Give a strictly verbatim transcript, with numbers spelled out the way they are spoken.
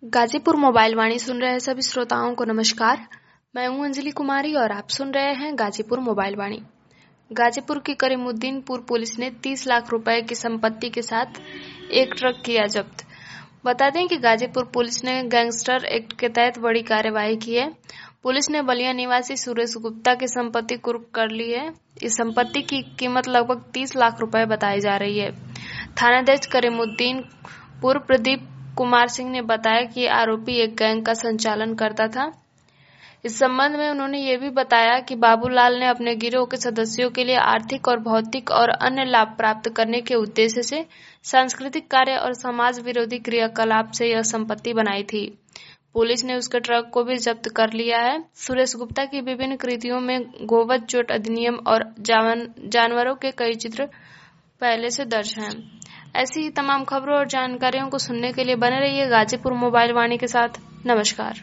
Ghazipur mobile वाणी सुन रहे सभी श्रोताओं को नमस्कार। मैं हूं अंजलि कुमारी और आप सुन रहे हैं गाजीपुर मोबाइल वाणी। गाजीपुर की करीमुद्दीनपुर पुलिस ने तीस लाख रुपए की संपत्ति के साथ एक ट्रक किया जब्त। बता दें कि गाजीपुर पुलिस ने गैंगस्टर एक्ट के तहत बड़ी कार्यवाही की है। पुलिस ने बलिया निवासी सुरेश गुप्ता की संपत्ति कुर्क कर ली है। इस संपत्ति की कीमत लगभग तीस लाख रुपए बताई जा रही है। थानाध्यक्ष करीमुद्दीनपुर प्रदीप कुमार सिंह ने बताया कि आरोपी एक गैंग का संचालन करता था। इस संबंध में उन्होंने ये भी बताया कि बाबूलाल ने अपने गिरोह के सदस्यों के लिए आर्थिक और भौतिक और अन्य लाभ प्राप्त करने के उद्देश्य से सांस्कृतिक कार्य और समाज विरोधी क्रियाकलाप से यह संपत्ति बनाई थी। पुलिस ने उसके ट्रक को भी जब्त कर लिया है। सुरेश गुप्ता की विभिन्न कृतियों में गोवध चोट अधिनियम और जानवरों के कई चित्र पहले से दर्ज हैं। ऐसी ही तमाम खबरों और जानकारियों को सुनने के लिए बने रहिए गाजीपुर मोबाइल वाणी के साथ। नमस्कार।